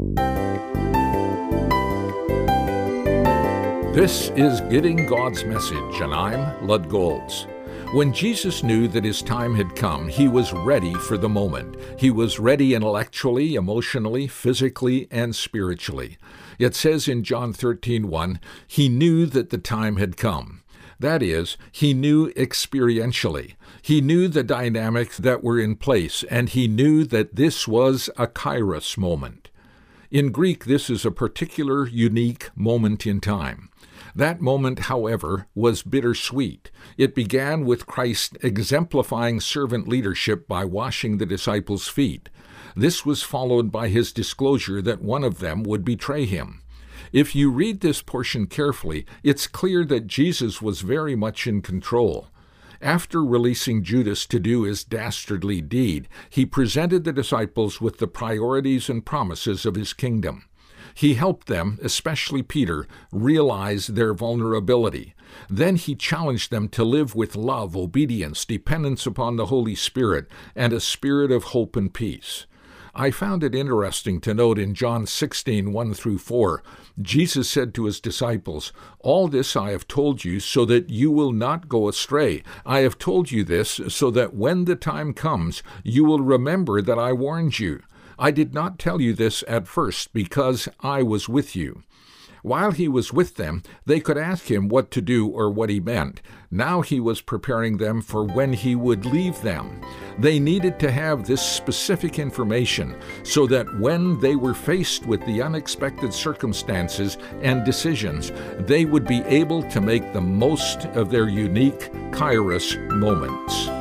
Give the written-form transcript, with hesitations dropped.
This is Getting God's Message, and I'm Lud Golds. When Jesus knew that his time had come, he was ready for the moment. He was ready intellectually, emotionally, physically, and spiritually. It says in John 13:1, he knew that the time had come. That is, he knew experientially. He knew the dynamics that were in place, and he knew that this was a kairos moment. In Greek, this is a particular, unique moment in time. That moment, however, was bittersweet. It began with Christ exemplifying servant leadership by washing the disciples' feet. This was followed by his disclosure that one of them would betray him. If you read this portion carefully, it's clear that Jesus was very much in control. After releasing Judas to do his dastardly deed, he presented the disciples with the priorities and promises of his kingdom. He helped them, especially Peter, realize their vulnerability. Then he challenged them to live with love, obedience, dependence upon the Holy Spirit, and a spirit of hope and peace. I found it interesting to note in John 16:1-4, Jesus said to his disciples, "All this I have told you so that you will not go astray. I have told you this so that when the time comes, you will remember that I warned you. I did not tell you this at first because I was with you." While he was with them, they could ask him what to do or what he meant. Now he was preparing them for when he would leave them. They needed to have this specific information so that when they were faced with the unexpected circumstances and decisions, they would be able to make the most of their unique Kairos moments.